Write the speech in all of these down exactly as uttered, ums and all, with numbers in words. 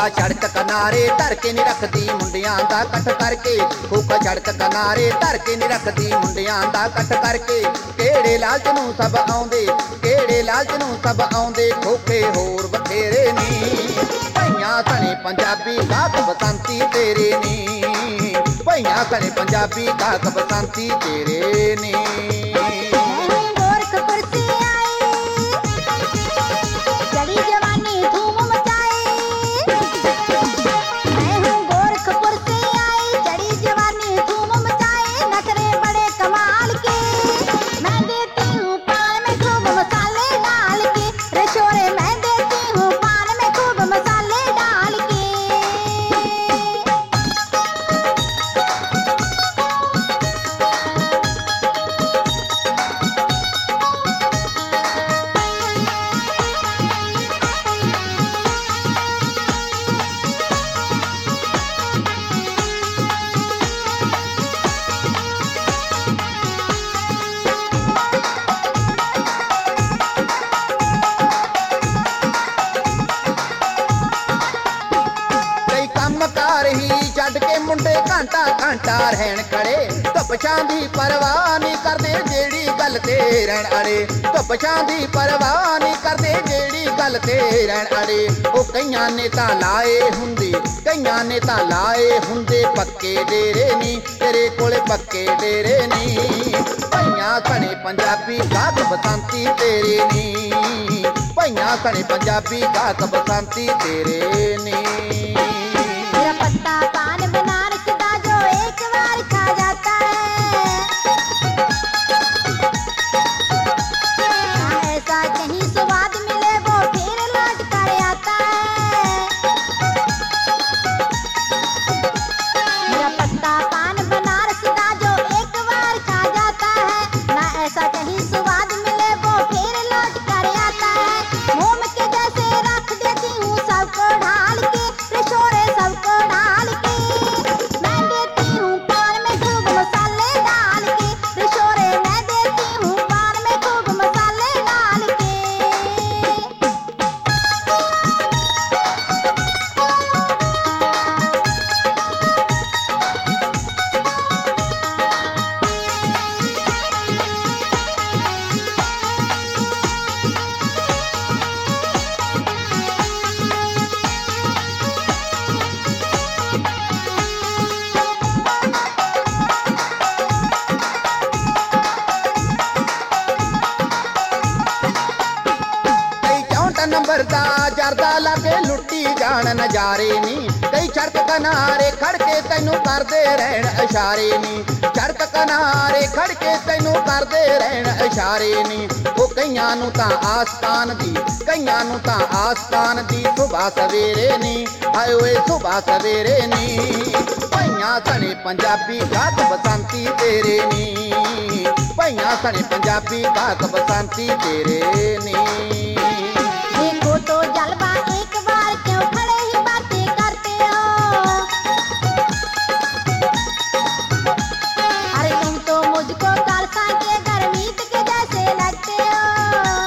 सड़क किनारे धर के नहीं रखती मुंडियां दा कट करके, खोखा सड़क किनारे धर के नहीं रखती मुंडियां दा कट करके। केड़े लालच नूं सब आउंदे, केड़े लालच नूं सब आउंदे, खोखे होर बथेरे नी। भईयां सने पंजाबी गाहक बसंती तेरे नी, भईयां सने पंजाबी गाहक बसंती तेरे नी। छड्ड के मुंडे घंटा घंटा रहन खड़े, धुप छां दी परवाह नहीं करदे जेड़ी गल ते रहन अड़े, धुप छां दी परवाह नहीं करदे जेड़ी गल ते रहन अड़े। ओ कईयां ने तां लाए हुंदे, कईयां ने तां लाए हुंदे पक्के डेरे नी, तेरे कोले पक्के डेरे नी। भईयां सने पंजाबी गाहक बसंती तेरे नी, भईयां सने पंजाबी गाहक बसंती तेरे नी। पत्ता पान बनारस का जो एक बार खा जाता है, ऐसा कहीं स्वाद मिले वो फिर लौट कर आता है। मेरा पत्ता पान बनारस का जो एक बार खा जाता है, ना ऐसा कहीं स्वाद मिले वो फिर लौट कर आता है। मोम के जैसे रख देती हूँ सबको ढाल के, रिशोरे सबको ढाल के। मैं देती हूँ पान में खूब मसाले डाल के, रिशोरे मैं देती हूँ पान में खूब मसाले डाल के। नंबर दा जरदा लाके लुट्टी जान नजारे नी, कई सड़क किनारे खड़ के तैनू करदे रहन इशारे नी, सड़क किनारे खड़ के तैनू करदे रहन इशारे नी। ओ कईयां नू तां आस्तान दी, कईयां नू तां आस्तान दी सुबह सवेरे नी, हाय ओए सुबह सवेरे नी। भईयां सने पंजाबी गाहक बसंती तेरे नी, भईयां सने पंजाबी गाहक बसंती तेरे नी। देखो तो जलवा एक बार क्यों खड़े ही बातें करते हो, अरे तुम तो मुझको कलसा के गरमीत के जैसे लगते हो।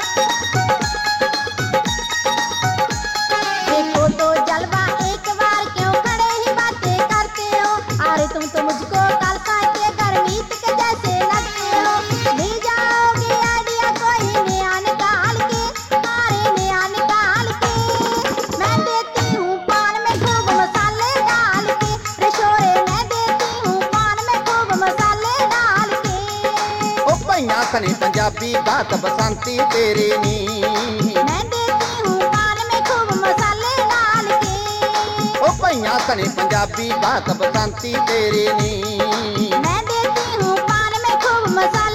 देखो तो जलवा एक बार क्यों खड़े ही बातें करते हो, अरे तुम तो मुझको कलसा के गरमीत के जैसे लगते हो। ले जाओगे आइडिया कोई नया निकाल के, अरे नया निकाल के। मैं देती हूँ पान में खूब मसाले डाल के, रिशोरे मैं देती हूँ पान में खूब मसाले डाल के। ओ भईयां सने पंजाबी गाहक बसंती तेरे नी, मैं देती हूँ पान में खूब मसाले डाल के। ओ भईयां सने पंजाबी गाहक बसंती तेरे नी, मैं देती हूँ पान में खूब मसाले